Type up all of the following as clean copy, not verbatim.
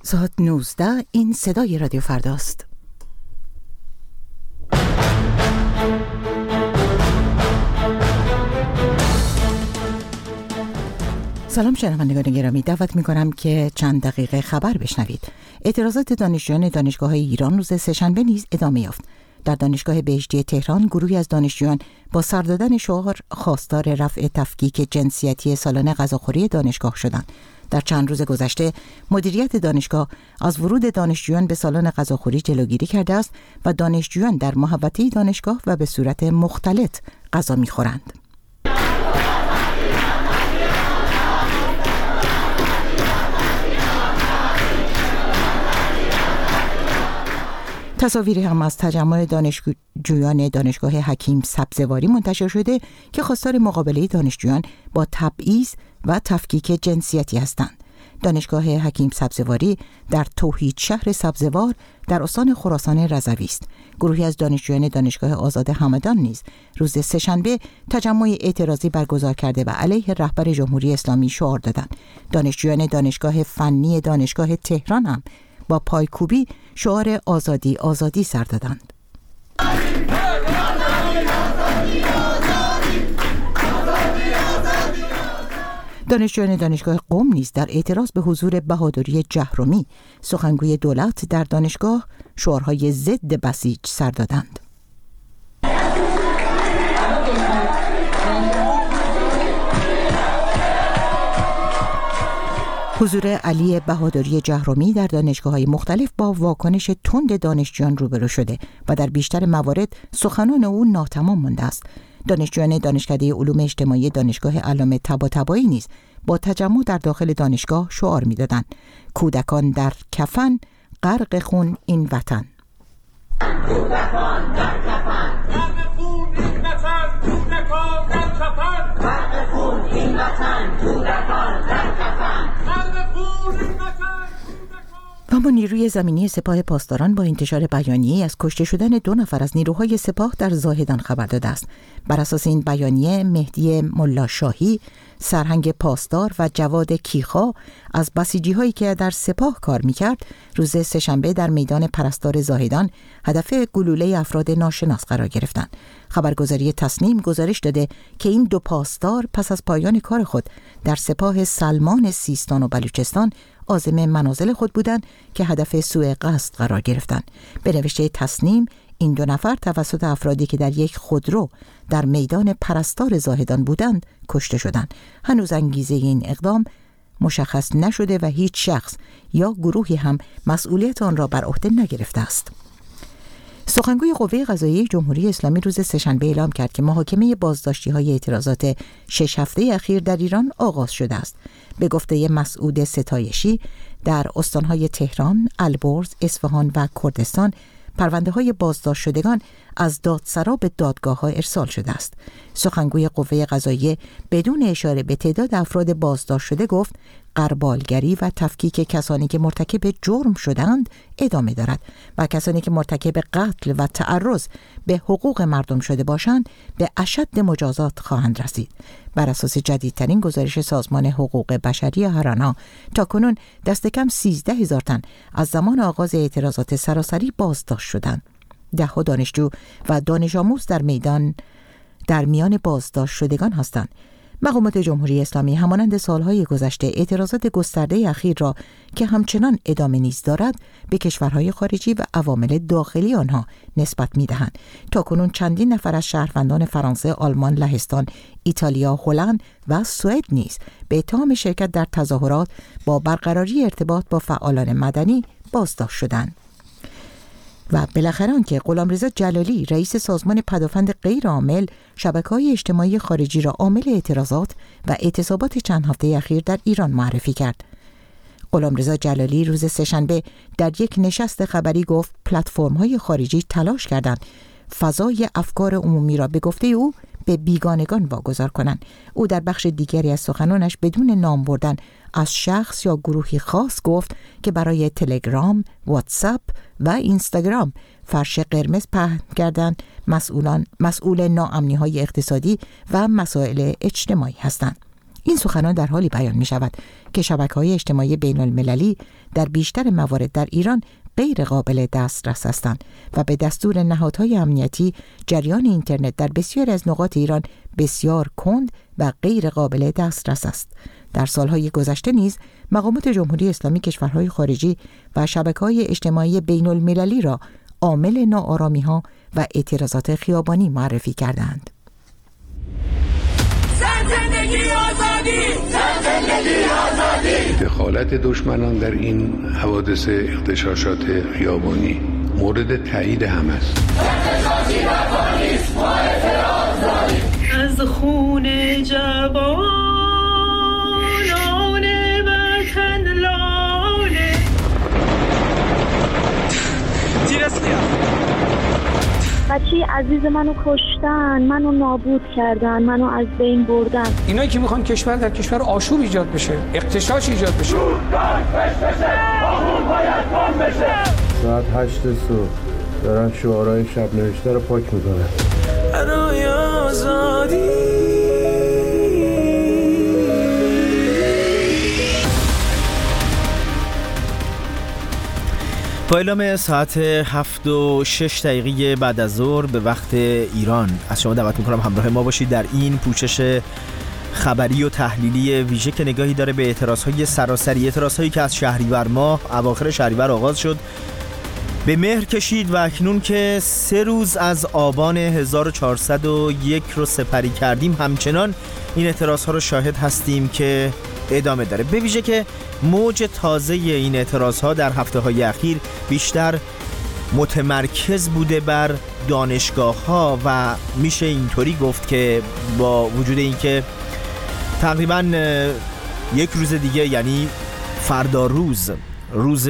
ساعت 19 این صدای رادیو فرداست. سلام شنوندگان گرامی، دعوت می‌کنم که چند دقیقه خبر بشنوید. اعتراضات دانشجویان دانشگاه‌های ایران روز سه‌شنبه نیز ادامه یافت. در دانشگاه بهشتی تهران گروهی از دانشجویان با سر دادن شعار خواستار رفع تفکیک جنسیتی سالن غذاخوری دانشگاه شدند. در چند روز گذشته مدیریت دانشگاه از ورود دانشجویان به سالن غذاخوری جلوگیری کرده است و دانشجویان در محوطه دانشگاه و به صورت مختلط غذا می‌خورند. تصاویری هم از تجمع دانشجویان دانشگاه حکیم سبزواری منتشر شده که خواستار مقابله دانشجویان با تبعیض و تفکیک جنسیتی هستند. دانشگاه حکیم سبزواری در توحید شهر سبزوار در استان خراسان رضوی است. گروهی از دانشجویان دانشگاه آزاد همدان نیز روز سه‌شنبه تجمع اعتراضی برگزار کرده و علیه رهبر جمهوری اسلامی شعار دادند. دانشجویان دانشگاه فنی دانشگاه تهران هم با پایکوبی شعار آزادی آزادی سر دادند. دانشجویان دانشگاه قم نیز در اعتراض به حضور بهادری جهرمی سخنگوی دولت در دانشگاه شعارهای ضد بسیج سر دادند. حضور علی بهادری جهرمی در دانشگاه‌های مختلف با واکنش تند دانشجویان روبرو شده و در بیشتر موارد سخنان او ناتمام مانده است. دانشجویان دانشکده علوم اجتماعی دانشگاه علامه طباطبایی نیز با تجمع در داخل دانشگاه شعار می‌دادند: کودکان در کفن، غرق خون این وطن. کودکان در کفن، غرق خون این وطن، کودکان در کفن، غرق خون این وطن، کودکان در کفن، غرق خون این وطن. اما نیروی زمینی سپاه پاسداران با انتشار بیانیه‌ای از کشته شدن 2 نفر از نیروهای سپاه در زاهدان خبر داده است. بر اساس این بیانیه مهدی ملاشاهی، سرهنگ پاسدار و جواد کیخا از بسیجی‌هایی که در سپاه کار می‌کرد روز سه‌شنبه در میدان پرستار زاهدان هدف گلوله افراد ناشناس قرار گرفتند. خبرگزاری تصنیم گزارش داده که این 2 پاسدار پس از پایان کار خود در سپاه سلمان سیستان و بلوچستان عازم منازل خود بودند که هدف سوء قصد قرار گرفتند. به نوشته تصنیم این 2 نفر توسط افرادی که در یک خودرو در میدان پرستار زاهدان بودند کشته شدند. هنوز انگیزه این اقدام مشخص نشده و هیچ شخص یا گروهی هم مسئولیت آن را بر عهده نگرفته است. سخنگوی قوه قضاییه جمهوری اسلامی روز سه‌شنبه اعلام کرد که محاکمه بازداشتی‌های اعتراضات 6 هفته اخیر در ایران آغاز شده است. به گفته مسعود ستایشی در استان‌های تهران، البرز، اصفهان و کردستان پرونده‌های بازداشت شدگان از دادسرا به دادگاه‌ها ارسال شده است. سخنگوی قوه قضاییه بدون اشاره به تعداد افراد بازداشت شده گفت غربالگری و تفکیک کسانی که مرتکب جرم شدند ادامه دارد و کسانی که مرتکب قتل و تعرض به حقوق مردم شده باشند به اشد مجازات خواهند رسید. بر اساس جدیدترین گزارش سازمان حقوق بشری هارانا تاکنون دست کم 13,000 تن از زمان آغاز اعتراضات سراسری بازداشت شدند. 10 دانشجو و دانش آموز در میان بازداشت شدگان هستند. مقامات جمهوری اسلامی همانند سالهای گذشته اعتراضات گسترده اخیر را که همچنان ادامه نیز دارد به کشورهای خارجی و عوامل داخلی آنها نسبت می‌دهند. تاکنون چندین نفر از شهروندان فرانسه، آلمان، لهستان، ایتالیا، هلند و سوئد نیز به اتهام شرکت در تظاهرات با برقراری ارتباط با فعالان مدنی بازداشت شدند. و بالاخره آنکه غلامرضا جلالی رئیس سازمان پدافند غیرعامل شبکه‌های اجتماعی خارجی را عامل اعتراضات و اعتصابات چند هفته اخیر در ایران معرفی کرد. غلامرضا جلالی روز سه‌شنبه در یک نشست خبری گفت پلتفرم‌های خارجی تلاش کردند فضای افکار عمومی را به گفته او به بیگانگان واگذار کنند. او در بخش دیگری از سخنانش بدون نام بردن از شخص یا گروهی خاص گفت که برای تلگرام، واتساپ و اینستاگرام فرش قرمز پهن کردن مسئول ناامنی‌های اقتصادی و مسائل اجتماعی هستند. این سخنان در حالی بیان می شود که شبکه‌های اجتماعی بین المللی در بیشتر موارد در ایران غیر قابل دسترس هستند و به دستور نهادهای امنیتی جریان اینترنت در بسیاری از نقاط ایران بسیار کند و غیر قابل دسترس است. در سالهای گذشته نیز مقامات جمهوری اسلامی کشورهای خارجی و شبکه‌های اجتماعی بین المللی را عامل ناآرامی‌ها و اعتراضات خیابانی معرفی کردند. زندگی آزادی! زندگی آزادی! دخالت دشمنان در این حوادث اغتشاشات خیابانی مورد تایید هم است. اغتشاشی رفانیست، ما اعتراض داریم. از خون جوانان وطن لاله بچه عزیز منو کشتن، منو نابود کردن، منو از بین بردن. اینایی که میخوان کشور در کشور آشوب ایجاد بشه، اغتشاش ایجاد بشه. ساعت 8 صبح دارن شعارهای شب نوشته رو پاک میکنن. برای آزادی با اعلام ساعت 7:06 بعد از ظهر به وقت ایران از شما دعوت میکنم همراه ما باشید در این پوشش خبری و تحلیلی ویژه که نگاهی داره به اعتراضهای سراسری، اعتراضهایی که از شهریور ماه اواخر شهریور آغاز شد، به مهر کشید و اکنون که 3 روز از آبان 1401 رو سپری کردیم همچنان این اعتراضها رو شاهد هستیم که ادامه داره. به ویژه که موج تازه این اعتراضها در هفته‌های اخیر بیشتر متمرکز بوده بر دانشگاه‌ها و میشه اینطوری گفت که با وجود اینکه تقریباً 1 روز دیگه یعنی فردا روز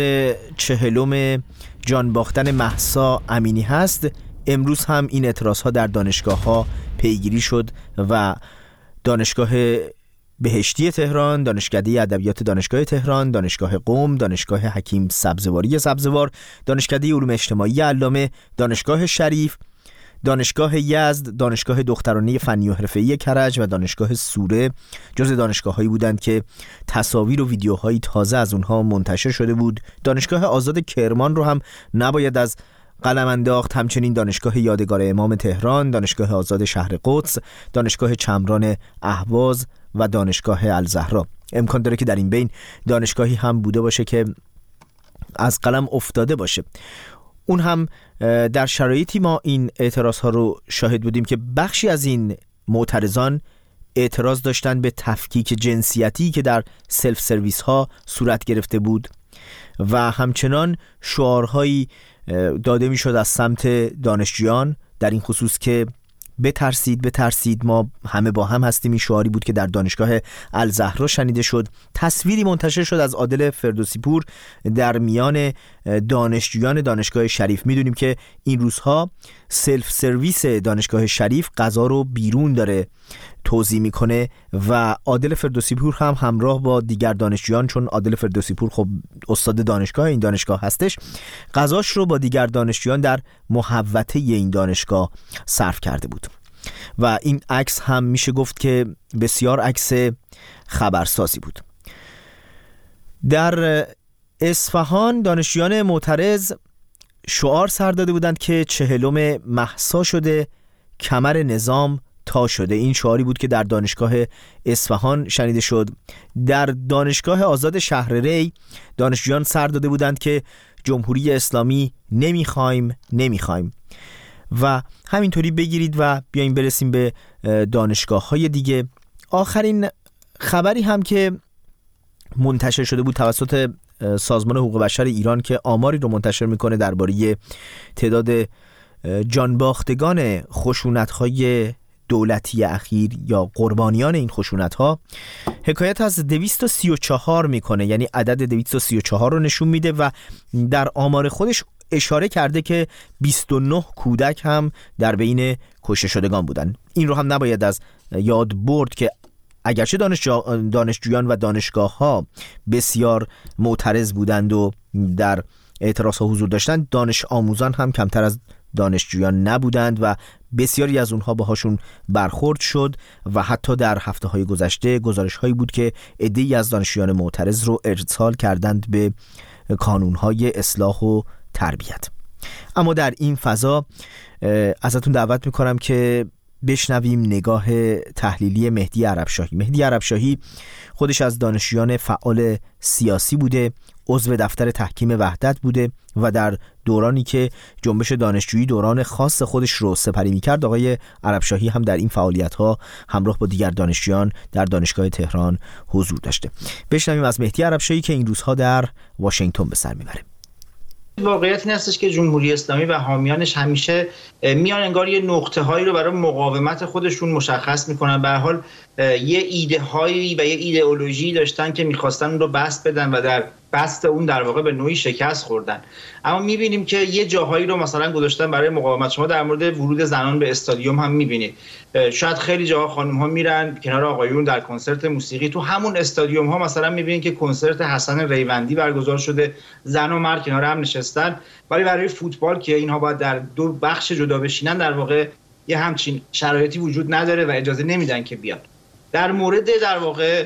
40 جان باختن مهسا امینی هست، امروز هم این اعتراضها در دانشگاه‌ها پیگیری شد و دانشگاه بهشتی تهران، دانشکده ادبیات دانشگاه تهران، دانشگاه قم، دانشگاه حکیم سبزواری سبزوار، دانشکده علوم اجتماعی علامه، دانشگاه شریف، دانشگاه یزد، دانشگاه دخترانه فنی و حرفه‌ای کرج و دانشگاه سوره جزو دانشگاه‌هایی بودند که تصاویر و ویدیوهایی تازه از اونها منتشر شده بود. دانشگاه آزاد کرمان رو هم نباید از قلم انداخت، همچنین دانشگاه یادگار امام تهران، دانشگاه آزاد شهر قدس، دانشگاه چمران اهواز و دانشگاه الزهرا. امکان داره که در این بین دانشگاهی هم بوده باشه که از قلم افتاده باشه. اون هم در شرایطی ما این اعتراض ها رو شاهد بودیم که بخشی از این معترضان اعتراض داشتن به تفکیک جنسیتی که در سلف سرویس ها صورت گرفته بود و همچنان شعارهایی داده می شد از سمت دانشجویان در این خصوص که بترسید ما همه با هم هستیم. این شعاری بود که در دانشگاه الزهرا شنیده شد. تصویری منتشر شد از عادل فردوسی پور در میان دانشجویان دانشگاه شریف. میدونیم که این روزها سلف سرویس دانشگاه شریف غذا رو بیرون داره توزیع میکنه و عادل فردوسی پور هم همراه با دیگر دانشجویان، چون عادل فردوسی پور خب استاد دانشگاه این دانشگاه هستش، غذاش رو با دیگر دانشجویان در محوطه این دانشگاه صرف کرده بود و این عکس هم میشه گفت که بسیار عکس خبرسازی بود. در اصفهان دانشجویان معترض شعار سر داده بودند که 40 مهسا شده کمر نظام تا شده. این شعاری بود که در دانشگاه اصفهان شنیده شد. در دانشگاه آزاد شهر ری دانشجویان سر داده بودند که جمهوری اسلامی نمیخوایم و همینطوری بگیرید و بیایم برسیم به دانشگاه‌های دیگه. آخرین خبری هم که منتشر شده بود توسط سازمان حقوق بشر ایران که آماری رو منتشر میکنه درباره تعداد جانباختگان خشونت‌های دولتی اخیر یا قربانیان این خشونت‌ها، حکایت از 234 میکنه، یعنی عدد 234 رو نشون میده و در آمار خودش اشاره کرده که 29 کودک هم در بین کشته شدگان بودن. این رو هم نباید از یاد برد که اگرچه دانشجویان و دانشگاه‌ها بسیار معترض بودند و در اعتراضها حضور داشتند، دانش آموزان هم کمتر از دانشجویان نبودند و بسیاری از اونها باهاشون برخورد شد و حتی در هفته‌های گذشته گزارش‌هایی بود که عده‌ای از دانشجویان معترض رو ارسال کردند به کانون‌های اصلاح و تربیت. اما در این فضا ازتون دعوت میکنم که بشنویم نگاه تحلیلی مهدی عربشاهی. مهدی عربشاهی خودش از دانشجویان فعال سیاسی بوده، عضو دفتر تحکیم وحدت بوده و در دورانی که جنبش دانشجویی دوران خاص خودش رو سپری می‌کرد، آقای عربشاهی هم در این فعالیت‌ها همراه با دیگر دانشجویان در دانشگاه تهران حضور داشته. بشنویم از مهدی عربشاهی که این روزها در واشنگتن به سر میبره. واقعیت این هستش که جمهوری اسلامی و حامیانش همیشه میان انگار یه نقطه هایی رو برای مقاومت خودشون مشخص میکنن. به هر حال یه ایده هایی و یه ایدئولوژی داشتن که میخواستن اون رو بسط بدن و در بسط اون در واقع به نوعی شکست خوردن. اما میبینیم که یه جاهایی رو مثلا گذاشتن برای مقاومت. شما در مورد ورود زنان به استادیوم هم میبینید، شاید خیلی جاها خانم ها میرن کنار آقایون در کنسرت موسیقی. تو همون استادیوم ها مثلا میبینید که کنسرت حسن ریوندی برگزار شده، زن و مرد کنار هم نشستن، ولی برای فوتبال که اینها باید در دو بخش جدا بشینن در واقع یه همچین شرایطی وجود نداره و اجازه نمیدن که بیاد. در مورد در واقع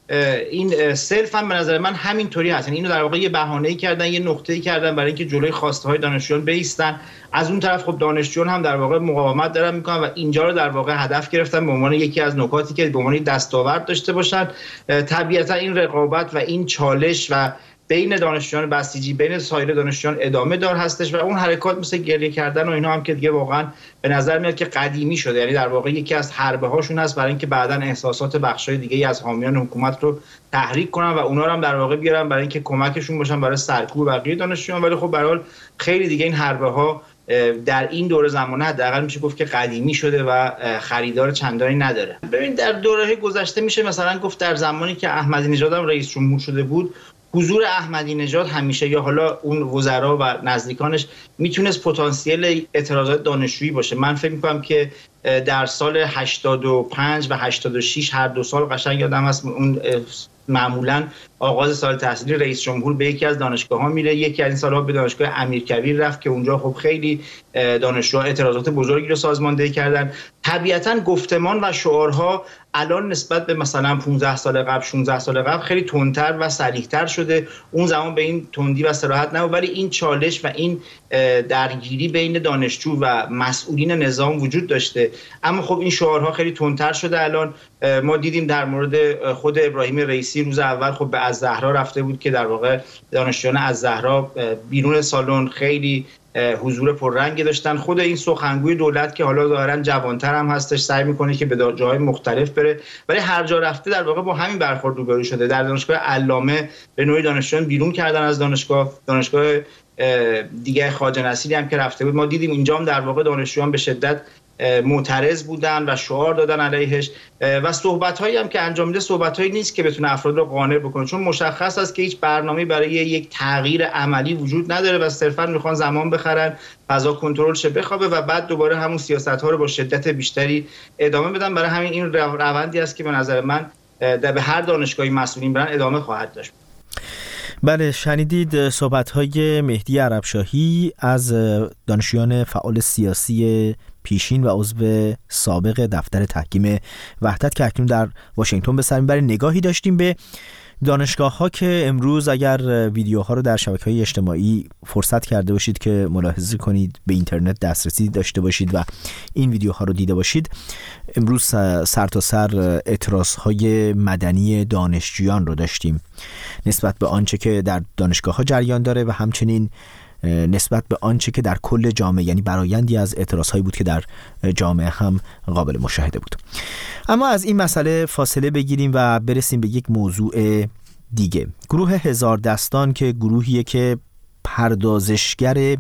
این سلف هم به نظر من همینطوری هست. اینو در واقع یه بهانه‌ای کردن، یه نقطه‌ای کردن برای اینکه جلوی خواسته‌های دانشجویان بایستن. از اون طرف خب دانشجویان هم در واقع مقاومت دارن میکنن و اینجا رو در واقع هدف گرفتن به عنوان یکی از نکاتی که به عنوان دستاورد داشته باشن. طبیعتا این رقابت و این چالش و بین دانشجویان بسیجی بین سایر دانشجویان ادامه دار هستش و اون حرکات مثل گریه کردن و اینا هم که دیگه واقعا به نظر میاد که قدیمی شده. یعنی در واقع یکی از حربه هاشون هست برای اینکه بعداً احساسات بخشای دیگه از حامیان حکومت رو تحریک کنن و اونا رو هم در واقع بیارن برای اینکه کمکشون باشن برای سرکوب بقیه دانشجویان. ولی خب به هر حال خیلی دیگه این حربه ها در این دوره زمانه حداقل میشه گفت که قدیمی شده و خریدار چندانی نداره. ببین در دوره گذشته میشه مثلا گفت در زمانی که احمدی نژاد هم رئیس جمهور شده بود، حضور احمدی نژاد همیشه یا حالا اون وزرا و نزدیکانش میتونست پتانسیل اعتراضات دانشجویی باشه. من فکر میکنم که در سال 85 و 86 هر دو سال قشنگ یادم هست اون معمولا آغاز سال تحصیلی رئیس جمهور به یکی از دانشگاه‌ها میره. یکی از این سال‌ها به دانشگاه امیرکبیر رفت که اونجا خب خیلی دانشجوها اعتراضات بزرگی رو سازماندهی کردن. طبیعتاً گفتمان و شعارها الان نسبت به مثلا 15 سال قبل 16 سال قبل خیلی تندتر و صریح‌تر شده. اون زمان به این تندی و صراحت نبود، ولی این چالش و این درگیری بین دانشجو و مسئولین نظام وجود داشته. اما خب این شعارها خیلی تندتر شده. الان ما دیدیم در مورد خود ابراهیم رئیسی روز اول خب به الزهرا رفته بود که در واقع دانشجویان الزهرا بیرون سالن خیلی حضور پررنگی داشتن. خود این سخنگوی دولت که حالا ظاهرا جوانتر هم هستش سعی میکنه که به جاهای مختلف بره، ولی هر جا رفته در واقع با همین برخورد روبرو شده. در دانشگاه علامه به نوعی دانشجویان بیرون کردن از دانشگاه دیگه خواجه نصیری هم که رفته بود ما دیدیم اینجا هم در واقع دانشجویان به شدت معترض بودن و شعار دادن علیهش و صحبت‌هایی هم که انجام میده صحبت‌هایی نیست که بتونه افراد رو قانع بکنه، چون مشخص است که هیچ برنامه‌ای برای یک تغییر عملی وجود نداره و صرفاً میخوان زمان بخرن، فضا کنترل شه، بخوابه و بعد دوباره همون سیاست‌ها رو با شدت بیشتری ادامه بدن. برای همین این روندی است که به نظر من به هر دانشگاهی مسئولین برن ادامه خواهد داشت. بله، شنیدید صحبت‌های مهدی عربشاهی از دانشجویان فعال سیاسی پیشین و عضو سابق دفتر تحکیم وحدت که اکنون در واشنگتن به سر میبره. نگاهی داشتیم به دانشگاه‌ها که امروز اگر ویدیوها رو در شبکه‌های اجتماعی فرصت کرده باشید که ملاحظه کنید، به اینترنت دسترسی داشته باشید و این ویدیوها رو دیده باشید، امروز سرتاسر اعتراضهای مدنی دانشجویان رو داشتیم نسبت به آنچه که در دانشگاه‌ها جریان داره و همچنین نسبت به آنچه که در کل جامعه، یعنی برآیندی از اعتراضهایی بود که در جامعه هم قابل مشاهده بود. اما از این مسئله فاصله بگیریم و برسیم به یک موضوع دیگه. گروه هزار دستان که گروهیه که پردازشگر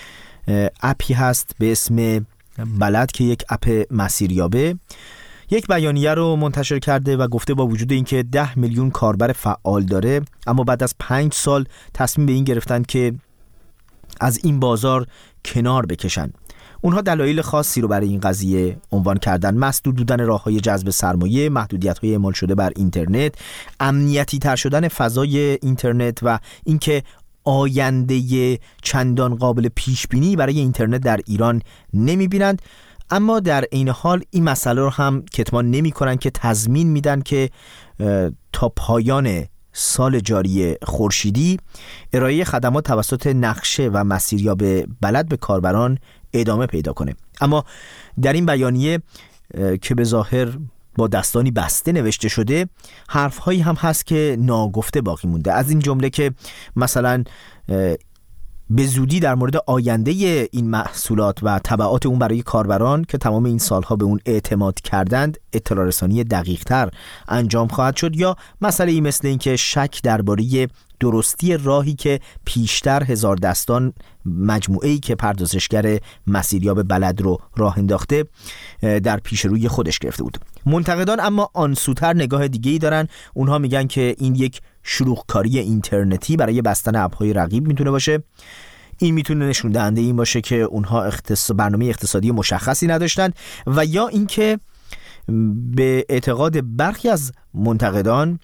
اپی هست به اسم بلد که یک اپ مسیریابه، یک بیانیه رو منتشر کرده و گفته با وجود اینکه 10 میلیون کاربر فعال داره، اما بعد از 5 سال تصمیم به این گرفتن که از این بازار کنار بکشن. اونها دلایل خاصی رو برای این قضیه عنوان کردن: مسدود بودن راه‌های جذب سرمایه، محدودیت‌های اعمال شده بر اینترنت، امنیتی تر شدن فضای اینترنت و اینکه آینده چندان قابل پیش بینی برای اینترنت در ایران نمی‌بینند، اما در این حال این مسئله رو هم کتمان نمی‌کنند که تضمین میدن که تا پایان سال جاری خورشیدی ارائه خدمات توسط نقشه و مسیریاب بلد به کاربران ادامه پیدا کنه. اما در این بیانیه که به ظاهر با دستانی بسته نوشته شده، حرف‌هایی هم هست که ناگفته باقی مونده، از این جمله که مثلا به زودی در مورد آینده این محصولات و تبعات اون برای کاربران که تمام این سالها به اون اعتماد کردند اطلاع رسانی دقیق‌تر انجام خواهد شد، یا مسئله ای مثل این که شک درباره درستی راهی که پیشتر هزار دستان مجموعه‌ای که پردازشگر مسیریاب بلد رو راه انداخته در پیش روی خودش گرفته بود. منتقدان اما آنسوتر نگاه دیگه‌ای دارن. اونها میگن که این یک شلوغکاری اینترنتی برای بستن اپ‌های رقیب میتونه باشه. این میتونه نشون دهنده این باشه که اونها برنامه اقتصادی مشخصی نداشتن، و یا اینکه به اعتقاد برخی از منتقدان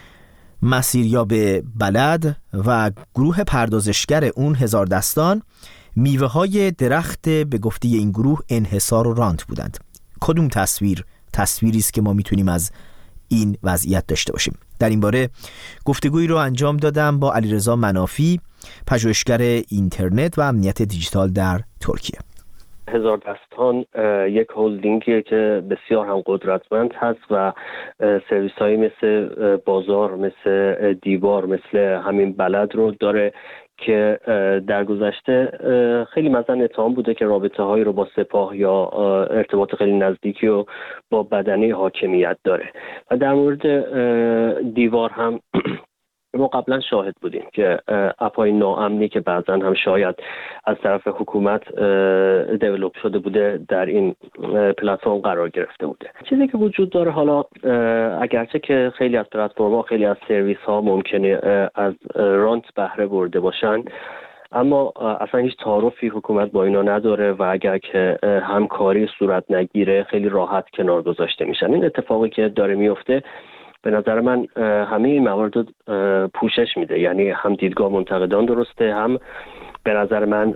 مسیریاب بلد و گروه پردازشگر اون هزار دستان میوه های درخت به گفته این گروه انحصار و رانت بودند. کدوم تصویری است که ما میتونیم از این وضعیت داشته باشیم؟ در این باره گفتگویی رو انجام دادم با علیرضا منافی، پژوهشگر اینترنت و امنیت دیجیتال در ترکیه. هزار دستان یک هولدینگیه که بسیار هم قدرتمند هست و سرویس هایی مثل بازار، مثل دیوار، مثل همین بلد رو داره که در گذشته خیلی مثلا اتهام بوده که رابطه هایی رو با سپاه یا ارتباط خیلی نزدیکی و با بدنه حاکمیت داره. و در مورد دیوار هم ما قبلا شاهد بودیم که اپای ناامنی که بعضا هم شاید از طرف حکومت دیولوب شده بوده در این پلتفرم قرار گرفته بوده. چیزی که وجود داره، حالا اگرچه که خیلی از پلتفرم‌ها، خیلی از سرویس ها ممکنه از رانت بهره برده باشن، اما اصلا هیچ تعارفی حکومت با اینا نداره و اگر که همکاری صورت نگیره خیلی راحت کنار گذاشته میشن. این اتفاقی که داره میفته به نظر من همه این موارد پوشش میده، یعنی هم دیدگاه منتقدان درسته، هم به نظر من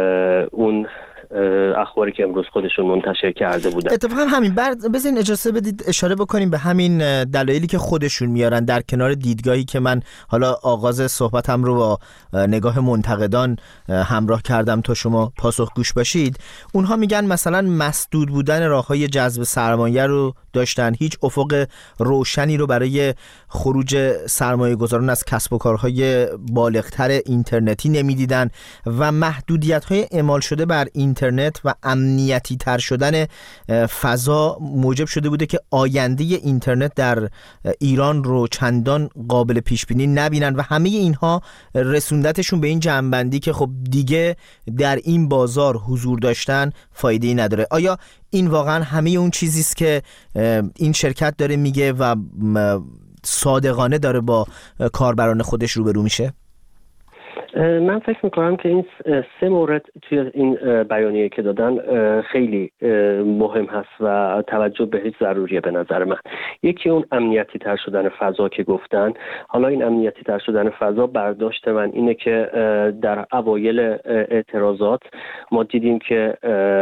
اون اخباری که امروز خودشون منتشر کرده بودن. اتفاقا همین بذارین اجازه بدید اشاره بکنیم به همین دلایلی که خودشون میارن در کنار دیدگاهی که من حالا آغاز صحبتم رو با نگاه منتقدان همراه کردم تا شما پاسخگوش باشید. اونها میگن مثلا مسدود بودن راههای جذب سرمایه رو داشتن، هیچ افق روشنی رو برای خروج سرمایه گذاران از کسب و کارهای بالغتر اینترنتی نمیدیدن و محدودیت‌های اعمال شده بر اینترنت و امنیتی تر شدن فضا موجب شده بوده که آینده اینترنت در ایران رو چندان قابل پیش بینی نبینن و همه اینها رسوندتشون به این جنبندی که خب دیگه در این بازار حضور داشتن فایده‌ای نداره. آیا این واقعا همه اون چیزی است که این شرکت داره میگه و صادقانه داره با کاربران خودش روبرو میشه؟ من فکر میکنم که این سه مورد توی این بیانیه که دادن خیلی مهم هست و توجه بهش ضروریه به نظر من. یکی اون امنیتی تر شدن فضا که گفتن. حالا این امنیتی تر شدن فضا برداشت من اینه که در اوایل اعتراضات ما دیدیم که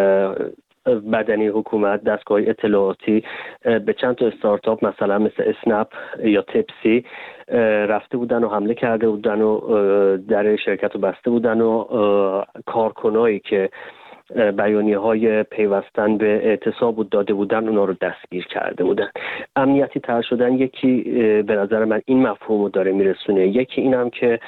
بدنی حکومت، دستگاه اطلاعاتی به چند تا استارتاپ مثلا مثل اسنپ یا تپسی رفته بودن و حمله کرده بودن و در شرکت رو بسته بودن و کارکنایی که بیانیه‌های پیوستن به اعتصاب داده بودن اونا رو دستگیر کرده بودن. امنیتی تر شدن یکی به نظر من این مفهوم رو داره میرسونه. یکی اینم که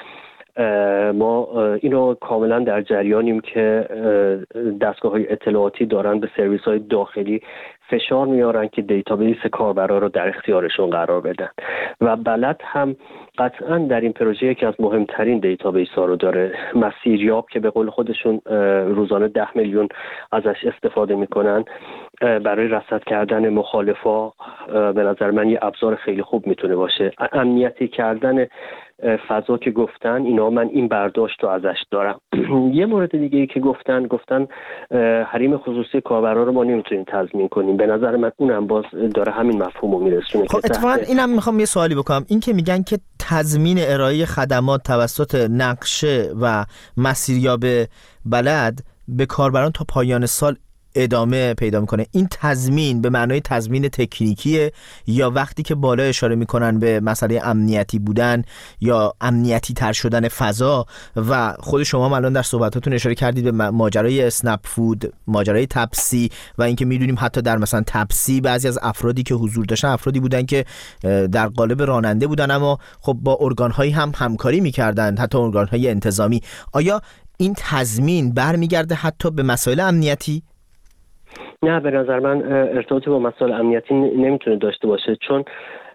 ما اینو کاملا در جریانیم که دستگاه‌های اطلاعاتی دارن به سرویس‌های داخلی فشار میارن که دیتابیس کاربرا رو در اختیارشون قرار بدن و بلد هم قطعا در این پروژه یکی از مهمترین دیتابیس ها رو داره. مسیریاب که به قول خودشون روزانه 10 میلیون ازش استفاده میکنن برای رصد کردن مخالفا، به نظر من یه ابزار خیلی خوب میتونه باشه. امنیتی کردن فضا که گفتن، اینا من این برداشت رو ازش دارم. یه مورد دیگه ای که گفتن حریم خصوصی کاربرا رو ما نمیتونیم تضمین کنیم. به نظر من اونم باز داره همین مفهومو میرسونه. خب اتفاقا اینم میخوام یه سوالی بکنم، این که میگن که تضمین ارائه خدمات توسط نقشه و مسیریاب بلد به کاربران تا پایان سال ادامه پیدا میکنه، این تضمین به معنای تضمین تکنیکیه یا وقتی که بالا اشاره میکنن به مسئله امنیتی بودن یا امنیتی تر شدن فضا؟ و خود شما هم الان در صحبتاتون اشاره کردید به ماجرای اسنپ فود، ماجرای تپسی و اینکه میدونیم حتی در مثلا تپسی بعضی از افرادی که حضور داشتن افرادی بودن که در قالب راننده بودن اما خب با ارگان‌هایی هم همکاری میکردن، حتی ارگان‌های انتظامی. آیا این تضمین برمیگرده حتی به مسائل امنیتی؟ نه، به نظر من ارتباطی با مسائل امنیتی نمیتونه داشته باشه، چون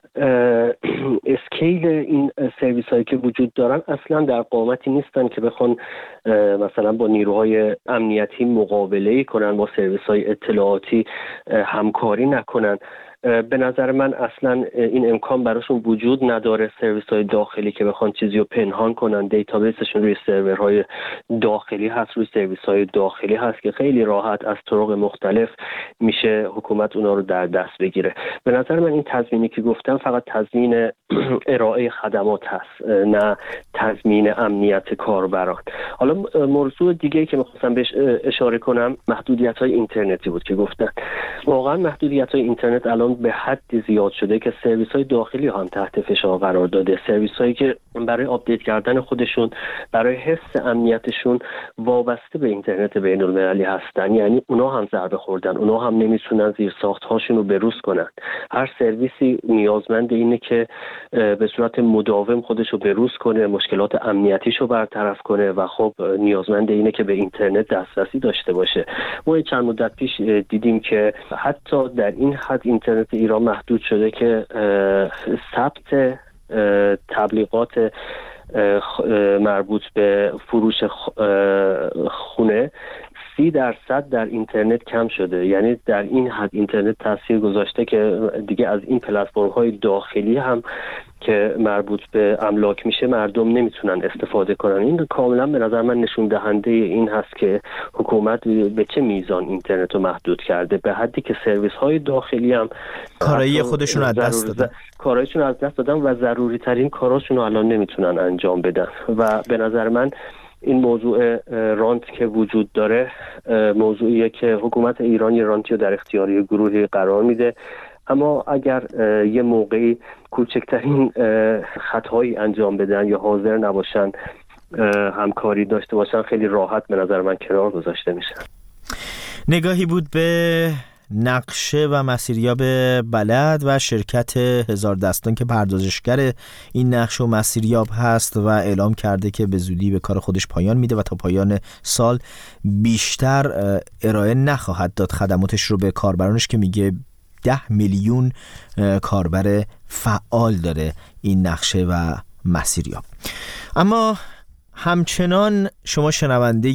اسکیل این سرویس هایی که وجود دارن اصلا در قامتی نیستن که بخوان مثلا با نیروهای امنیتی مقابله کنن، با سرویس های اطلاعاتی همکاری نکنن. به نظر من اصلا این امکان براشون وجود نداره. سرویس های داخلی که بخوان چیزی رو پنهان کنن، دیتابیسشون روی سرورهای داخلی هست، روی سرویس های داخلی هست که خیلی راحت از طرق مختلف میشه حکومت اونا رو در دست بگیره. به نظر من این تضمینی که گفتم فقط تضمین ارائه خدمات هست، نه تضمین امنیت کاربران. حالا موضوع دیگه‌ای که می‌خواستم بهش اشاره کنم محدودیت‌های اینترنتی بود که گفتن. واقعا محدودیت‌های اینترنت الان به حدی زیاد شده که سرویس‌های داخلی هم تحت فشار قرار داده. سرویس‌هایی که برای آپدیت کردن خودشون، برای حفظ امنیتشون وابسته به اینترنت بین‌المللی هستن، یعنی اونا هم ضربه خوردن، اونا هم نمیتونن زیرساخت‌هاشون رو بروز کنن. هر سرویسی نیازمند اینه که به صورت مداوم خودش رو بروز کنه، مشکلات امنیتیش رو برطرف کنه و خب نیازمند اینه که به اینترنت دسترسی داشته باشه. ما چند مدت پیش دیدیم که حتی در این حد اینترنت ایران محدود شده که ثبت تبلیغات مربوط به فروش خونه 30% در اینترنت کم شده. یعنی در این حد اینترنت تاثیر گذاشته که دیگه از این پلتفرم‌های داخلی هم که مربوط به املاک میشه مردم نمیتونن استفاده کنن. این کاملا به نظر من نشون دهنده این هست که حکومت به چه میزان اینترنت رو محدود کرده، به حدی که سرویس های داخلی هم کارایی خودشون از دست دادن، کارایشون از دست دادن و ضروری ترین کاراشون رو الان نمیتونن انجام بدن. و به نظر من این موضوع رانت که وجود داره موضوعیه که حکومت ایران یه رانتی رو در اختیاری گروهی قرار میده، اما اگر یه موقعی کوچکترین خطایی انجام بدن یا حاضر نباشن همکاری داشته باشن خیلی راحت به نظر من کنار گذاشته میشن. نگاهی بود به نقشه و مسیریاب بلد و شرکت هزار دستان که پردازشگر این نقشه و مسیریاب هست و اعلام کرده که به زودی به کار خودش پایان میده و تا پایان سال بیشتر ارائه نخواهد داد خدماتش رو به کاربرانش که میگه 10 میلیون کاربر فعال داره این نقشه و مسیریاب. اما همچنان شما شنونده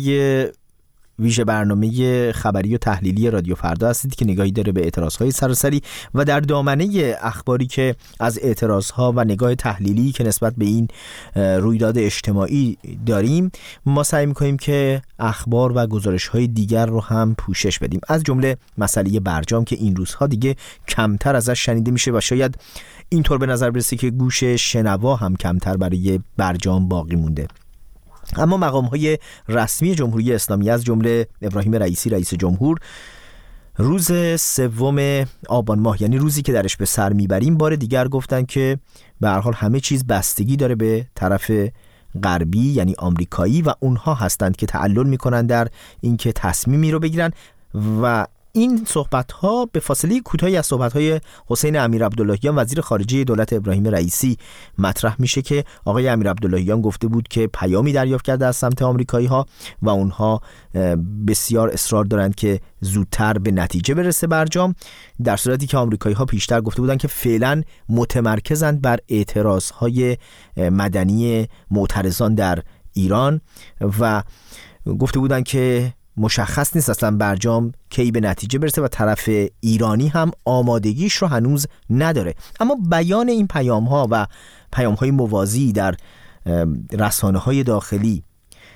ویژه برنامه خبری و تحلیلی رادیو فردا هستید که نگاهی داره به اعتراضهای سراسری و در دامنه اخباری که از اعتراضها و نگاه تحلیلی که نسبت به این رویداد اجتماعی داریم ما سعی می‌کنیم که اخبار و گزارش‌های دیگر رو هم پوشش بدیم، از جمله مسئله برجام که این روزها دیگه کمتر ازش شنیده میشه و شاید اینطور به نظر برسه که گوش شنوا هم کمتر برای برجام باقی مونده. اما مقام‌های رسمی جمهوری اسلامی از جمله ابراهیم رئیسی رئیس جمهور روز 3 آبان ماه، یعنی روزی که درش به سر میبریم، بار دیگر گفتن که به هر حال همه چیز بستگی داره به طرف غربی یعنی آمریکایی و اونها هستند که تعلل میکنن در اینکه تصمیمی رو بگیرن و این صحبت‌ها به فاصله کوتاهی از صحبت‌های حسین امیرعبداللهیان وزیر خارجه دولت ابراهیم رئیسی مطرح میشه که آقای امیرعبداللهیان گفته بود که پیامی دریافت کرده از سمت آمریکایی‌ها و اونها بسیار اصرار دارند که زودتر به نتیجه برسه برجام، در صورتی که آمریکایی‌ها پیشتر گفته بودند که فعلا متمرکزند بر اعتراض‌های مدنی معترضان در ایران و گفته بودند که مشخص نیست اصلا برجام کی به نتیجه برسه و طرف ایرانی هم آمادگیش رو هنوز نداره. اما بیان این پیام‌ها و پیام‌های موازی در رسانه‌های داخلی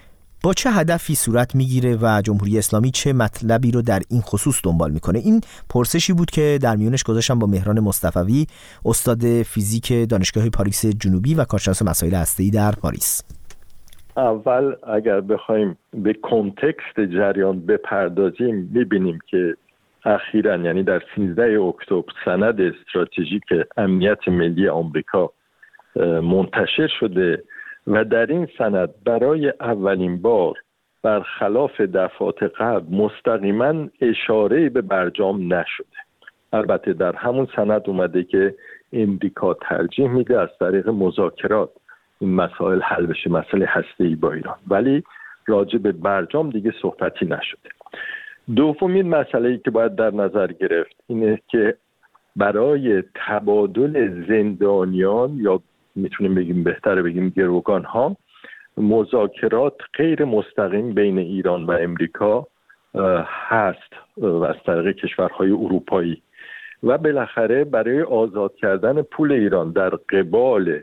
با چه هدفی صورت میگیره و جمهوری اسلامی چه مطلبی رو در این خصوص دنبال میکنه؟ این پرسشی بود که در میونش گذاشتم با مهران مصطفوی، استاد فیزیک دانشگاه پاریس جنوبی و کارشناس مسائل هسته‌ای در پاریس. اول اگر بخوایم به کنتکست جریان بپردازیم میبینیم که اخیراً یعنی در 13 اکتبر سند استراتژیک امنیت ملی آمریکا منتشر شده و در این سند برای اولین بار برخلاف دفعات قبل مستقیما اشاره به برجام نشده. البته در همون سند اومده که امریکا ترجیح میده از طریق مذاکرات این مسائل حل بشه، مسئله هسته‌ای با ایران، ولی راجع به برجام دیگه صحبتی نشده. دومین مسئله‌ای که باید در نظر گرفت اینه که برای تبادل زندانیان یا میتونیم بگیم بهتره بگیم گروگان ها مذاکرات غیر مستقیم بین ایران و امریکا هست و از طریق کشورهای اروپایی و بالاخره برای آزاد کردن پول ایران در قبال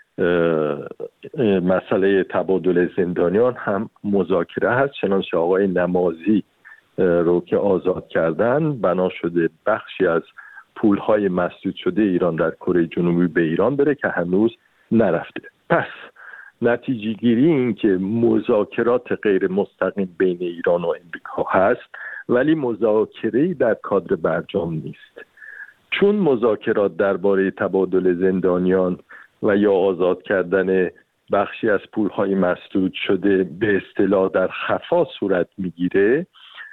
مسئله تبادل زندانیان هم مذاکره هست. چنانچه آقای نمازی رو که آزاد کردن بنا شده بخشی از پولهای مسدود شده ایران در کره جنوبی به ایران بره که هنوز نرفته. پس نتیجه گیری این که مذاکرات غیر مستقیم بین ایران و امریکا هست ولی مذاکره‌ای در کادر برجام نیست، چون مذاکرات درباره تبادل زندانیان و یا آزاد کردن بخشی از پولهای مسدود شده به اصطلاح در خفا صورت میگیره.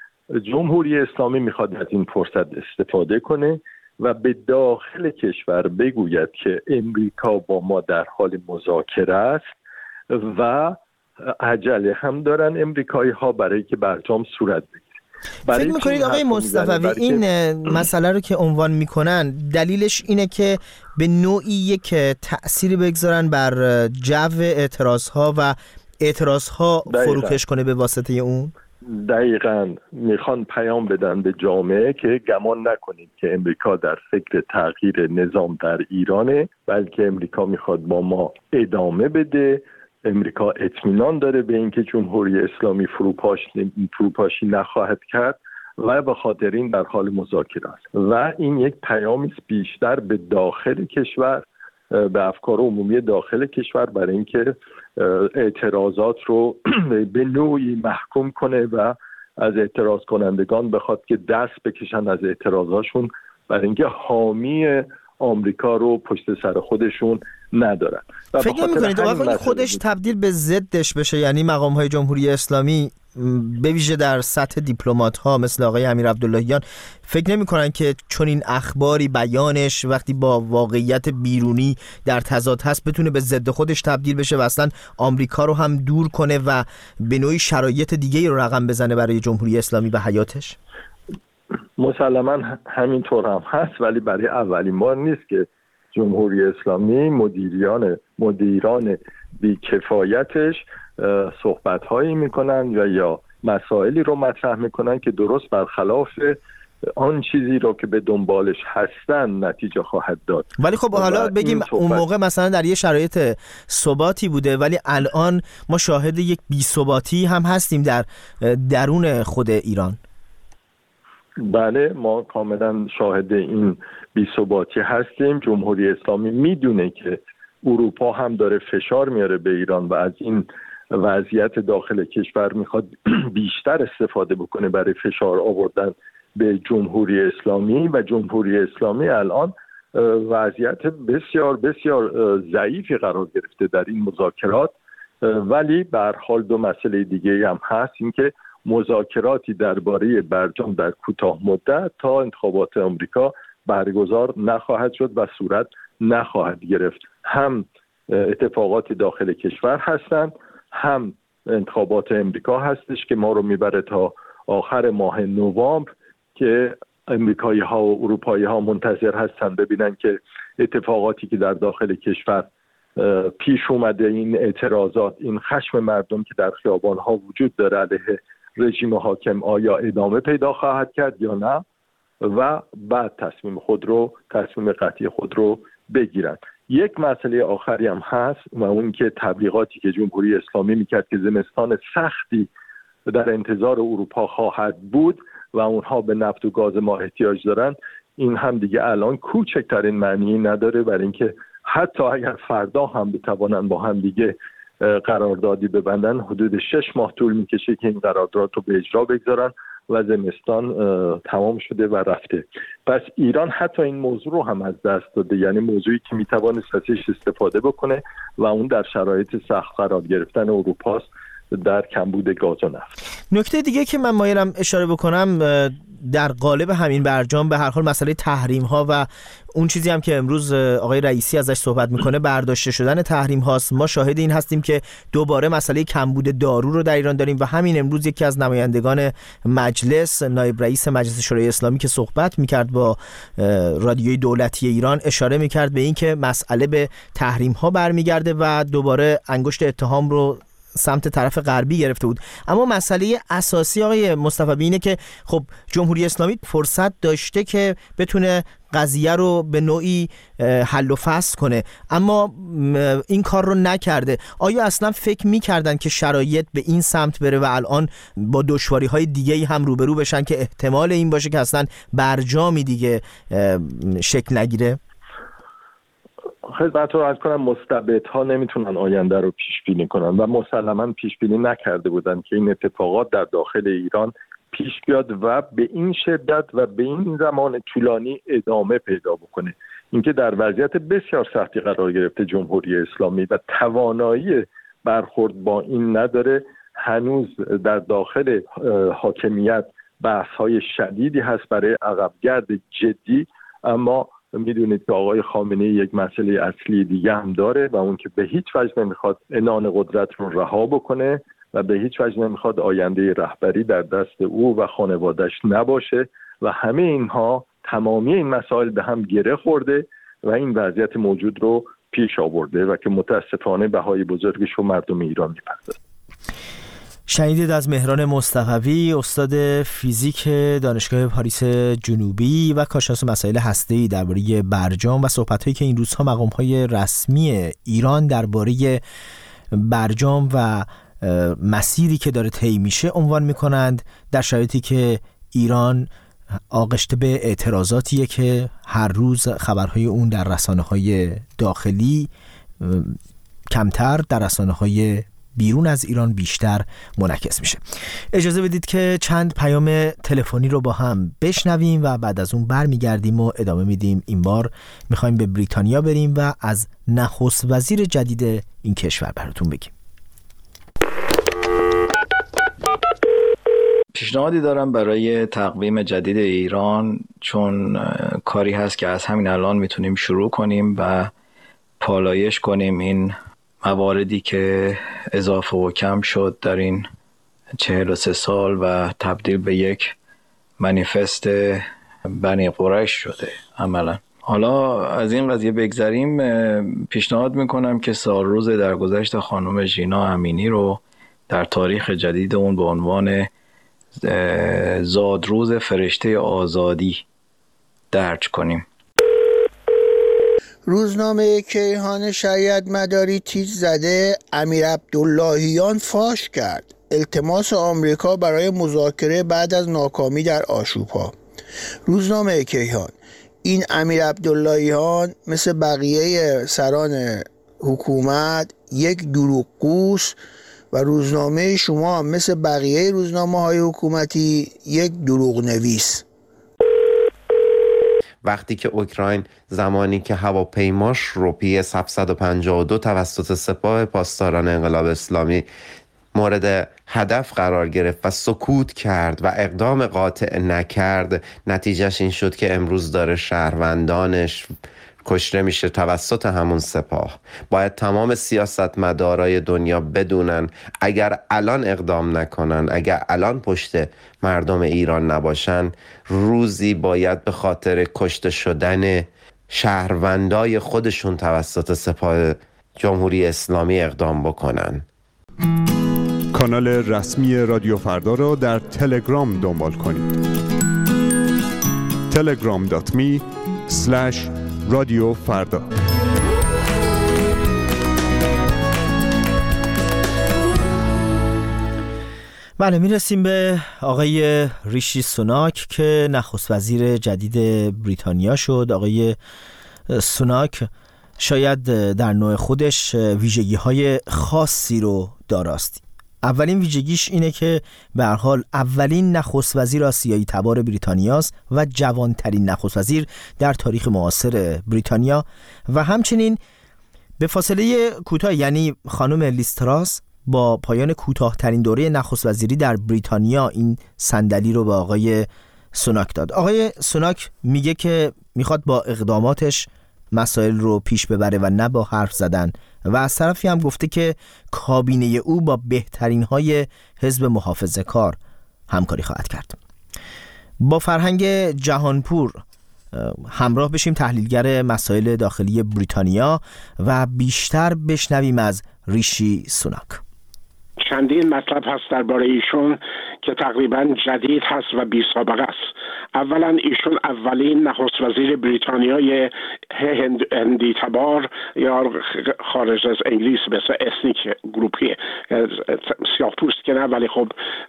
جمهوری اسلامی میخواد از این فرصت استفاده کنه و به داخل کشور بگوید که امریکا با ما در حال مذاکره است و عجله هم دارن امریکایی ها برای که برجام صورت بگیره. فکر میکنید آقای مصطفوی این مسئله رو که عنوان میکنن دلیلش اینه که به نوعی یک تأثیری بگذارن بر جو اعتراضها و اعتراضها فروکش کنه به واسطه اون؟ دقیقاً میخوان پیام بدن به جامعه که گمان نکنید که امریکا در فکر تغییر نظام در ایرانه، بلکه امریکا میخواد ادامه بده. امریکا اطمینان داره به اینکه جمهوری اسلامی فروپاشی نخواهد کرد و به خاطر این در حال مذاکره است و این یک پیامی بیشتر به داخل کشور، به افکار عمومی داخل کشور برای اینکه اعتراضات رو به نوعی محکوم کنه و از اعتراض کنندگان بخواد که دست بکشن از اعتراضاشون برای اینکه حامی آمریکا رو پشت سر خودشون ندارن. فکر نمی‌کنید واقعا خودش تبدیل به ضدش بشه؟ یعنی مقام‌های جمهوری اسلامی به ویژه در سطح دیپلمات‌ها مثل آقای امیر عبداللهیان فکر نمی‌کنن که چون این اخباری بیانش وقتی با واقعیت بیرونی در تضاد هست بتونه به ضد خودش تبدیل بشه و اصلا آمریکا رو هم دور کنه و به نوعی شرایط دیگه‌ای رو رقم بزنه برای جمهوری اسلامی و حیاتش؟ مسلماً همینطور هم هست، ولی برای اولین بار نیست که جمهوری اسلامی مدیران بی‌کفایتش صحبت‌هایی میکنن یا مسائلی رو مطرح میکنن که درست برخلاف آن چیزی رو که به دنبالش هستن نتیجه خواهد داد. ولی خب حالا بگیم اون موقع مثلا در یه شرایط ثباتی بوده، ولی الان ما شاهد یک بی‌ثباتی هم هستیم در درون خود ایران. بله، ما کاملا شاهد این بی‌ثباتی هستیم. جمهوری اسلامی میدونه که اروپا هم داره فشار میاره به ایران و از این وضعیت داخل کشور میخواد بیشتر استفاده بکنه برای فشار آوردن به جمهوری اسلامی و جمهوری اسلامی الان وضعیت بسیار بسیار ضعیفی قرار گرفته در این مذاکرات. ولی به هر حال دو مسئله دیگه هم هست، این که مذاکراتی درباره برجام در کوتاه مدت تا انتخابات آمریکا برگزار نخواهد شد و صورت نخواهد گرفت. هم اتفاقات داخل کشور هستند، هم انتخابات امریکا هستش که ما رو میبره تا آخر ماه نوامبر که امریکایی ها و اروپایی ها منتظر هستن ببینن که اتفاقاتی که در داخل کشور پیش اومده، این اعتراضات، این خشم مردم که در خیابان ها وجود داره علیه رژیم حاکم آیا ادامه پیدا خواهد کرد یا نه و بعد تصمیم قطعی خود رو بگیرن. یک مسئله آخری هم هست و اون که تبلیغاتی که جمهوری اسلامی میکرد که زمستان سختی در انتظار اروپا خواهد بود و اونها به نفت و گاز ما احتیاج دارن، این هم دیگه الان کوچکترین معنی نداره، برای اینکه حتی اگر فردا هم بتوانن با هم دیگه قراردادی ببندن، حدود 6 ماه طول میکشه که این قرارداد رو به اجرا بگذارن و زمستان تمام شده و رفته. پس ایران حتی این موضوع رو هم از دست داده، یعنی موضوعی که میتوانست ازش استفاده بکنه و اون در شرایط سخت قرار گرفتن اروپاست در کمبود گاز و نفت. نکته دیگه که من مایلم اشاره بکنم در قالب همین برجام به هر حال مسئله تحریم ها و اون چیزی هم که امروز آقای رئیسی ازش صحبت میکنه برداشته شدن تحریم هاست. ما شاهد این هستیم که دوباره مسئله کمبود دارو رو در ایران داریم و همین امروز یکی از نمایندگان مجلس، نایب رئیس مجلس شورای اسلامی که صحبت میکرد با رادیوی دولتی ایران، اشاره میکرد به این که مسئله به تحریم ها برمیگرده و دوباره انگشت اتهام رو سمت طرف غربی گرفته بود. اما مسئله اساسی آقای مصطفی اینه که خب جمهوری اسلامی فرصت داشته که بتونه قضیه رو به نوعی حل و فصل کنه، اما این کار رو نکرده. آیا اصلا فکر میکردن که شرایط به این سمت بره و الان با دشواری‌های دیگه‌ای هم روبرو بشن که احتمال این باشه که اصلا برجامی دیگه شکل نگیره؟ خدمت رو عرض کنم، مستبدها نمیتونن آینده رو پیش بینی کنن و مسلماً پیش بینی نکرده بودن که این اتفاقات در داخل ایران پیش بیاد و به این شدت و به این زمان طولانی ادامه پیدا بکنه. اینکه در وضعیت بسیار سختی قرار گرفته جمهوری اسلامی و توانایی برخورد با این نداره. هنوز در داخل حاکمیت بحث‌های شدیدی هست برای عقبگرد جدی، اما میدونید که آقای خامنه‌ای یک مسئله اصلی دیگه هم داره و اون که به هیچ وجه نمیخواد عنان قدرت رو رها بکنه و به هیچ وجه نمیخواد آینده رهبری در دست او و خانواده‌اش نباشه و همه اینها، تمامی این مسائل به هم گره خورده و این وضعیت موجود رو پیش آورده و که متاسفانه بهای بزرگش رو مردم ایران می‌پردازه. شنیدید از مهران مصطفی، استاد فیزیک دانشگاه پاریس جنوبی و کارشناس مسائل هسته‌ای، درباره برجام و صحبت‌هایی که این روزها مقام‌های رسمی ایران درباره برجام و مسیری که داره طی میشه عنوان می‌کنند، در شرایطی که ایران آغشته به اعتراضاتیه که هر روز خبرهای اون در رسانه‌های داخلی کمتر، در رسانه‌های بیرون از ایران بیشتر منعکس میشه. اجازه بدید که چند پیام تلفنی رو با هم بشنویم و بعد از اون برمیگردیم و ادامه میدیم. این بار میخوایم به بریتانیا بریم و از نخست وزیر جدید این کشور براتون بگیم. پیشنهادی دارم برای تقویم جدید ایران، چون کاری هست که از همین الان میتونیم شروع کنیم و پالایش کنیم این مواردی که اضافه و کم شد در این 43 سال و تبدیل به یک منیفست بنی قریش شده عملا. حالا از این قضیه بگذریم، پیشنهاد میکنم که سالروز درگذشت خانم ژینا امینی رو در تاریخ جدید اون به عنوان زادروز فرشته آزادی درج کنیم. روزنامه کیهان شریعت مداری تیتر زده امیر عبداللهیان فاش کرد التماس آمریکا برای مذاکره بعد از ناکامی در آشوب‌ها. روزنامه کیهان: این امیر عبداللهیان مثل بقیه سران حکومت یک دروغگوست و روزنامه شما هم مثل بقیه روزنامه‌های حکومتی یک دروغ نویس. وقتی که اوکراین زمانی که هواپیماش رو PS-752 توسط سپاه پاسداران انقلاب اسلامی مورد هدف قرار گرفت و سکوت کرد و اقدام قاطع نکرد، نتیجهش این شد که امروز داره شهروندانش کشته میشه توسط همون سپاه. باید تمام سیاستمدارای دنیا بدونن اگر الان اقدام نکنن، اگر الان پشت مردم ایران نباشن، روزی باید به خاطر کشته شدن شهروندای خودشون توسط سپاه جمهوری اسلامی اقدام بکنن. کانال رسمی رادیو فردا را در تلگرام دنبال کنید. telegram.me/رادیو فردا. بله، میرسیم به آقای ریشی سوناک که نخست وزیر جدید بریتانیا شد. آقای سوناک شاید در نوع خودش ویژگی‌های خاصی رو داراست. اولین ویژگیش اینه که به هر حال اولین نخست وزیر آسیایی تبار بریتانیاست و جوانترین نخست وزیر در تاریخ معاصر بریتانیا و همچنین به فاصله کوتاه، یعنی خانم لیز تراس با پایان کوتاه‌ترین دوره نخست وزیری در بریتانیا این صندلی رو به آقای سوناک داد. آقای سوناک میگه که میخواد با اقداماتش مسائل رو پیش ببره و نه با حرف زدن و از طرفی هم گفته که کابینه او با بهترین های حزب محافظه‌کار همکاری خواهد کرد. با فرهنگ جهانپور همراه بشیم، تحلیلگر مسائل داخلی بریتانیا، و بیشتر بشنویم از ریشی سوناک. چندین مطلب هست درباره ایشون که تقریبا جدید هست و بی سابقه است. اولا ایشون اولین نخست وزیر بریتانیای هندی تبار یا خارج از انگلیس مثل اسنیک گروپی، سیاه پوست که نه ولی خب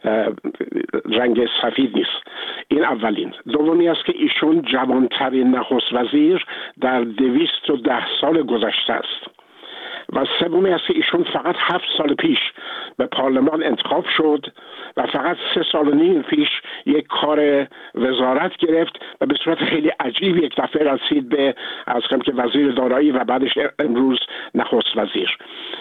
رنگ سفید نیست. این اولین. دومی است که ایشون جوانترین نخست وزیر در 210 سال گذشته است. و سومی است که ایشون فقط 7 سال پیش به پارلمان انتخاب شد و فقط 3 سال و نیم پیش یک کار وزارت گرفت و به صورت خیلی عجیب یک دفعه رسید به از که وزیر دارایی و بعدش امروز نخست وزیر.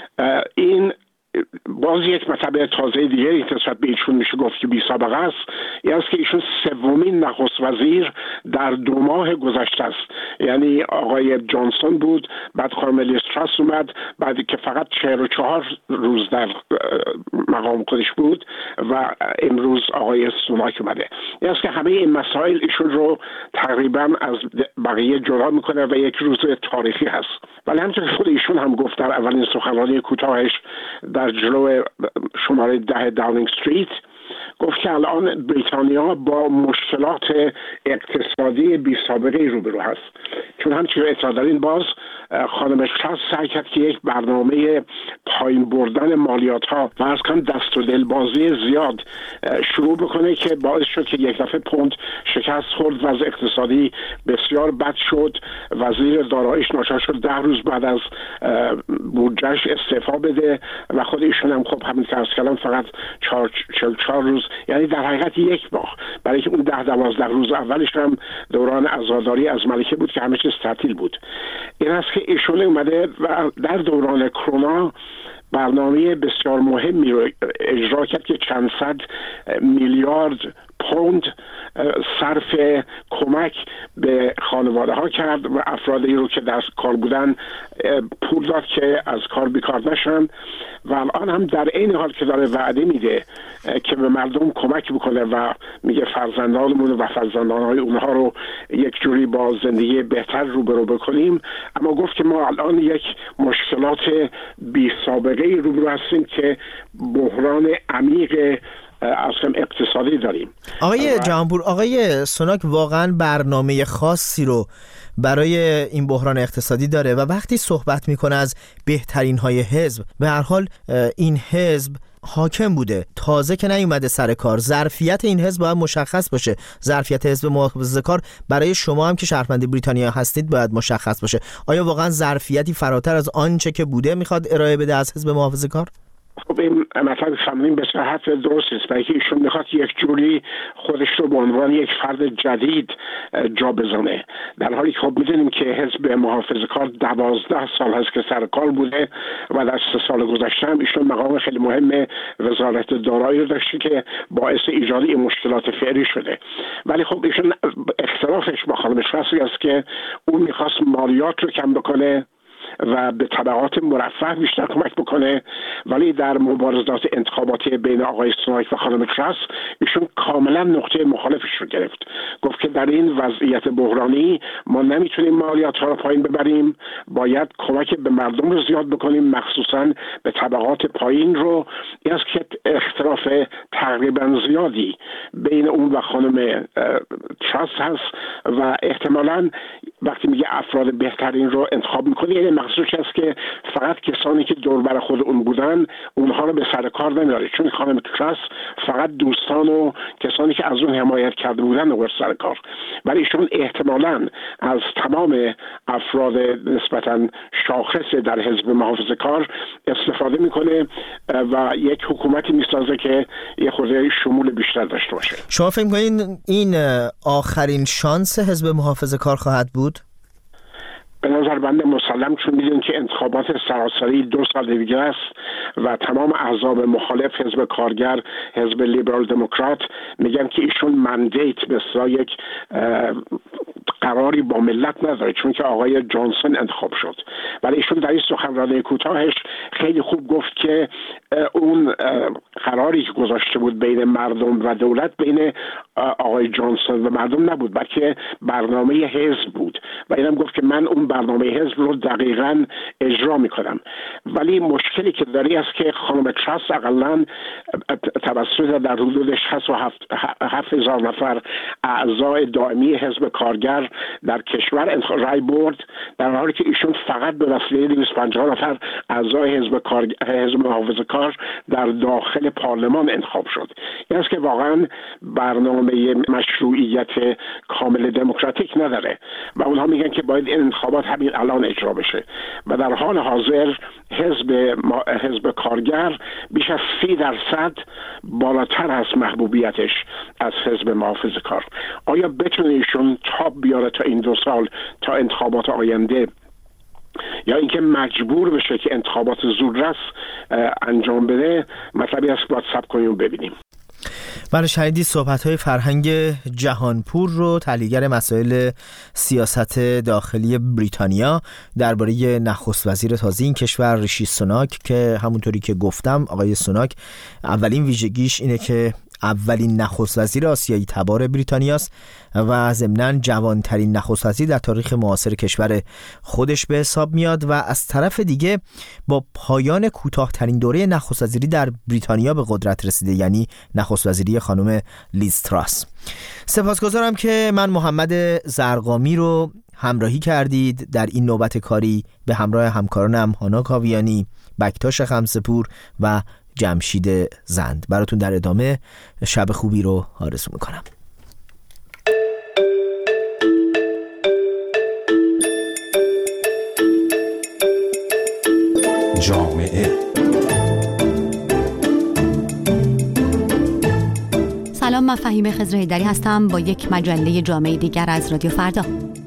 این باز یک مطلب تازه دیگری نسبت به ایشون میشه گفت که بی سابقه است. این است که ایشون سومین نخست وزیر در 2 ماه گذشته است. یعنی آقای جانسون بود، بعد خانم لیز تراس اومد، بعد که فقط 44 روز در مقام خودش بود و امروز آقای سوناک اومده. این است که همه این مسائل ایشون رو تقریبا از بقیه جدا میکنه و یک روز تاریخی هست. ولی همچنین خود ایشون هم گفت در اولین سخنرانی کوتاهش در جلو شماره 10 داونینگ استریت، گفت که الان بریتانیا با مشکلات اقتصادی بی سابقه روبرو هست. چون همچنین اطلاع دارین باز خانم تراس سعی کرد که یک برنامه پایین بردن مالیات ها و از کم دست و دلبازی زیاد شروع بکنه که باعث شد که یک دفعه پوند شکست خورد، وضع اقتصادی بسیار بد شد. وزیر داراییش ناچار شد 10 روز بعد از بودجهش استعفا بده و خود ایشون هم خب همین که از کلام فقط 44 روز، یعنی در حقیقت یک ماه، برای که اون 10-12 روز اولش هم دوران عزاداری از ملکه بود که همه چیز تعطیل بود. این است که ایشون اومده و در دوران کرونا برنامه بسیار مهمی رو اجرا کرد که چند صد میلیارد پوند صرف کمک به خانواده ها کرد و افرادی رو که در کار بودن پول داد که از کار بیکار نشن و الان هم در این حال که داره وعده میده که به مردم کمک بکنه و میگه فرزندانمون و فرزندانهای اونها رو یک جوری با زندگی بهتر روبرو بکنیم، اما گفت که ما الان یک مشکلات بی سابقه روبرو هستیم که بحران عمیق اصلا اقتصادی داریم. آقای جهانپور، آقای سوناک واقعا برنامه خاصی رو برای این بحران اقتصادی داره و وقتی صحبت میکنه از بهترین های حزب، به هر حال این حزب حاکم بوده، تازه که نیومده سر کار. ظرفیت این حزب باید مشخص باشه. ظرفیت حزب محافظه‌کار برای شما هم که شهروند بریتانیا هستید باید مشخص باشه. آیا واقعا ظرفیتی فراتر از آنچه که بوده میخواد ارائه بده از حزب محافظه‌کار؟ خب این مطلب فهمیدیم به صحت درست است، برای که ایشون میخواد یک جوری خودش رو به عنوان یک فرد جدید جا بزنه، در حالی که خب میدونیم که حزب محافظه‌کار 12 سال هست که سر کار بوده و در 3 سال گذشته هم ایشون مقام خیلی مهم وزارت دارایی رو داشته که باعث ایجاد این مشکلات فعلی شده. ولی خب ایشون اختلافش با خانم تراس است که اون میخواست مالیات رو کم بکنه و به طبقات مرفه بیشتر کمک بکنه، ولی در مبارزات انتخاباتی بین آقای سوناک و خانم تراس ایشون کاملا نقطه مخالفش رو گرفت. گفت که در این وضعیت بحرانی ما نمیتونیم مالیات ها رو پایین ببریم، باید کمک به مردم رو زیاد بکنیم، مخصوصا به طبقات پایین رو. این است که اختلاف تقریبا زیادی بین اون و خانم تراس هست و احتمالاً وقتی میگه افراد بهترین رو انتخاب میکنه، یعنی مقصودش است که فقط کسانی که دور بر خود اون بودن اونها رو به سر کار نمیاره، چون خانم تراس فقط دوستان و کسانی که از اون حمایت کرده بودن رو سر کار، ولی ایشون احتمالاً از تمام افراد نسبتاً شاخص در حزب محافظه‌کار استفاده میکنه و یک حکومتی میسازه که یه خورده شمول بیشتر داشته باشه. شما فکر می‌کنین این آخرین شانس حزب محافظه‌کار خواهد بود؟ به نظر بنده مسلم، چون میدونید که انتخابات سراسری 2 سال دیگه است و تمام احزاب مخالف، حزب کارگر، حزب لیبرال دموکرات، میگن که ایشون مندیت مثل یک قراری با ملت نداره، چون که آقای جانسون انتخاب شد. ولی ایشون در این سخنرانی کوتاهش خیلی خوب گفت که اون قراری که گذاشته بود بین مردم و دولت بین آقای جانسون و مردم نبود، بلکه برنامه حزب بود و اینم گفت که من اون برنامه حزب رو دقیقاً اجرا میکنم. ولی مشکلی که داری است که خانم تراس اقلاً توسط در حدود 7,000 نفر اعضای دائمی حزب کارگر در کشور رای برد، در حالی که ایشون فقط به وسیله 250 نفر اعضای حزب محافظه‌کار در داخل پارلمان انتخاب شد. یعنی است که واقعاً برنامه مشروعیت کامل دموکراتیک نداره و اونها میگن که باید این انتخابات همین الان اجرا بشه و در حال حاضر حزب کارگر بیش از 30% بالاتر هست محبوبیتش از حزب محافظه‌کار. آیا بتونه ایشون تاب بیاره تا این 2 سال تا انتخابات آینده، یا اینکه مجبور بشه که انتخابات زودرس انجام بده؟ مطلبی است باید صبر کنیم و ببینیم. بله، شنیدید صحبت‌های فرهنگ جهانپور رو، تحلیلگر مسائل سیاست داخلی بریتانیا، درباره نخست وزیر تازه این کشور ریشی سوناک، که همونطوری که گفتم آقای سوناک اولین ویژگیش اینه که اولین نخست وزیر آسیایی تبار بریتانیاست و ضمناً جوانترین نخست وزیر در تاریخ معاصر کشور خودش به حساب میاد و از طرف دیگه با پایان کوتاه‌ترین دوره نخست وزیری در بریتانیا به قدرت رسیده، یعنی نخست وزیری خانم لیز تراس. سپاسگزارم که من محمد زرقامی رو همراهی کردید در این نوبت کاری به همراه همکارانم هانا کاویانی، بکتاش خمسه‌پور و جمشید زند. براتون در ادامه شب خوبی رو آرزو میکنم. جامعه. سلام، من فهیمه خضر حیدری هستم با یک مجله جامعه دیگر از رادیو فردا.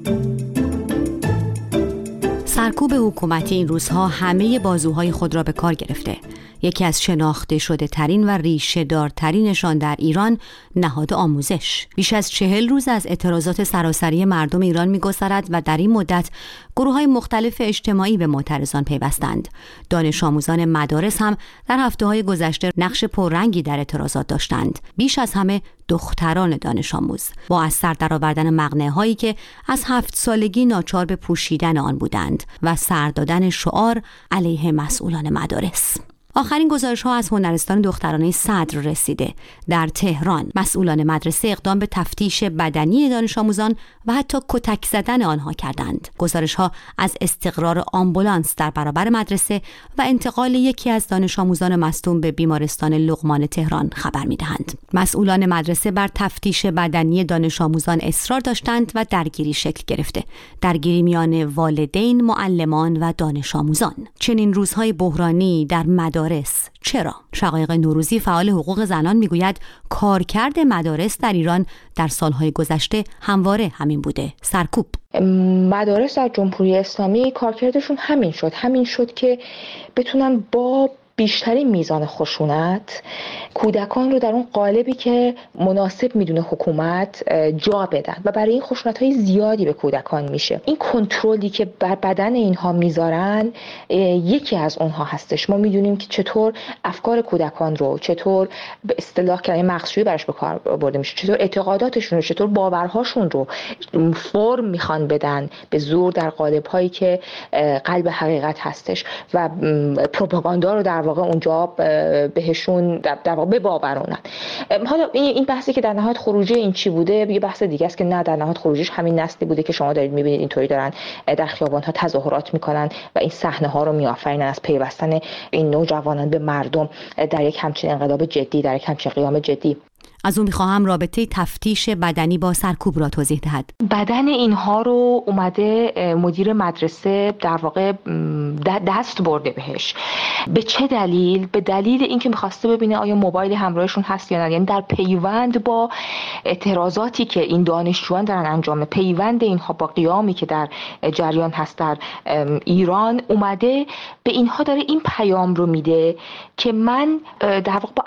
سرکوب حکومتی این روزها همه بازوهای خود را به کار گرفته. یکی از شناخته شده ترین و ریشه دارترینشان در ایران نهاد آموزش. بیش از 40 روز از اعتراضات سراسری مردم ایران می‌گذرد و در این مدت گروه‌های مختلف اجتماعی به معترضان پیوستند. دانش آموزان مدارس هم در هفته‌های گذشته نقش پررنگی در اعتراضات داشتند. بیش از همه دختران دانش آموز با از سر درآوردن مقنعه‌هایی که از 7 سالگی ناچار به پوشیدن آن بودند و سر دادن شعار علیه مسئولان مدارس. آخرین گزارش‌ها از هنرستان دخترانه صدر رسیده. در تهران مسئولان مدرسه اقدام به تفتیش بدنی دانش آموزان و حتی کتک زدن آنها کردند. گزارش‌ها از استقرار آمبولانس در برابر مدرسه و انتقال یکی از دانش آموزان مصدوم به بیمارستان لقمان تهران خبر می‌دهند. مسئولان مدرسه بر تفتیش بدنی دانش آموزان اصرار داشتند و درگیری شکل گرفته. درگیری میان والدین، معلمان و دانش آموزان. چنین روزهای بحرانی در مدارس چرا؟ شقایق نوروزی فعال حقوق زنان میگوید کارکرد مدارس در ایران در سالهای گذشته همواره همین بوده: سرکوب. مدارس در جمهوری اسلامی کارکردشون همین شد که بتونن با بیشترین میزان خشونت کودکان رو در اون قالبی که مناسب میدونه حکومت جا بدن و برای این خشونت‌های زیادی به کودکان میشه. این کنترلی که بر بدن اینها میذارن یکی از اونها هستش. ما میدونیم که چطور افکار کودکان رو، چطور به اصطلاح کلمه مغزشویی براش به کار برده میشه، چطور اعتقاداتشون رو، چطور باورهاشون رو فرم میخوان بدن به زور در قالب‌هایی که قلب حقیقت هستش و پروپاگاندا رو در واقع اونجا بهشون در واقع واقع بباورونن. حالا این بحثی که در نهایت خروجی این چی بوده یه بحث دیگه است که نه، در نهایت خروجیش همین نسلی بوده که شما دارید می‌بینید اینطوری دارن در خیابان‌ها تظاهرات می‌کنن و این صحنه‌ها رو می‌آفرینن از پیوستن این نوجوانان به مردم در یک همچین انقلاب جدی، در یک همچین قیام جدی. از اون میخواهم رابطه تفتیش بدنی با سرکوب را توضیح دهد. بدن اینها رو اومده مدیر مدرسه در واقع دست برده بهش. به چه دلیل؟ به دلیل اینکه میخواسته ببینه آیا موبایل همراهشون هست یا نه. یعنی در پیوند با اعتراضاتی که این دانشجویان دارن انجام، پیوند اینها با قیامی که در جریان هست در ایران، اومده به اینها داره این پیام رو میده که من در واقع با